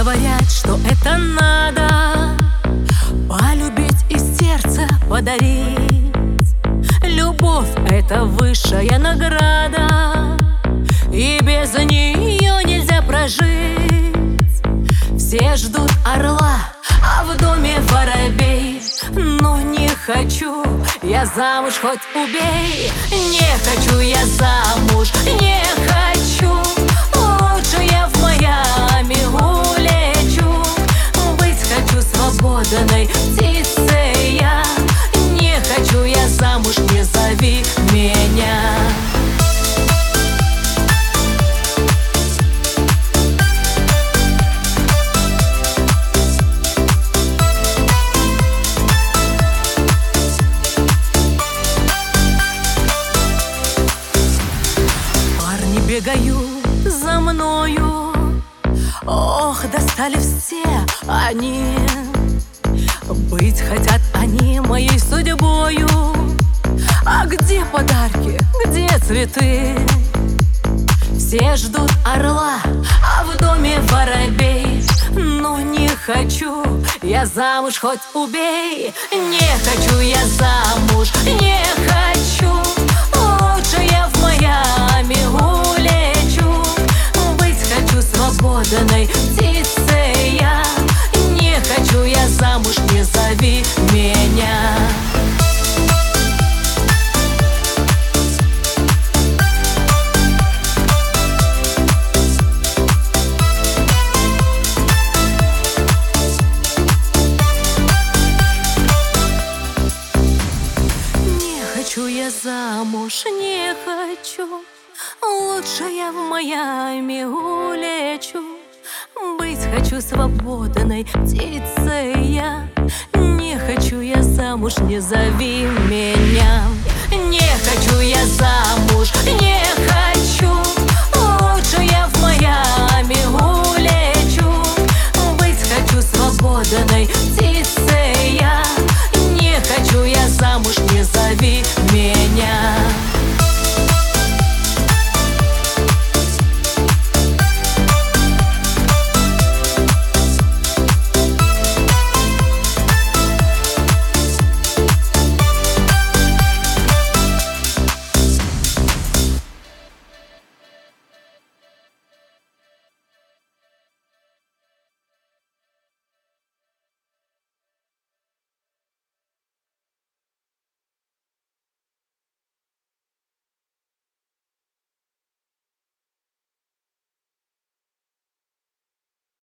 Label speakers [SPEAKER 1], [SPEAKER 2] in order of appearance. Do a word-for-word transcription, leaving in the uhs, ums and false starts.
[SPEAKER 1] говорят, что это надо полюбить и сердце подарить. Любовь — это высшая награда, и без нее нельзя прожить. Все ждут орла, а в доме воробей. Но не хочу я замуж, хоть убей. Не хочу я замуж, не хочу. Лучше я в Майами улечу. Быть хочу свободной птицей я. Не хочу я замуж, не зови меня. Бегают за мною, ох, достали все они. Быть хотят они моей судьбою. А где подарки, где цветы? Все ждут орла, а в доме воробей. Но не хочу я замуж, хоть убей. Не хочу я замуж, не хочу. Лучше я в Майами улечу. Быть хочу свободной птицей я. Не хочу я замуж, не зови меня. Хочу я замуж, не хочу. Лучше я в Майами улечу. Быть хочу свободной птицей я. Не хочу я замуж, не зови меня. Не хочу я замуж, не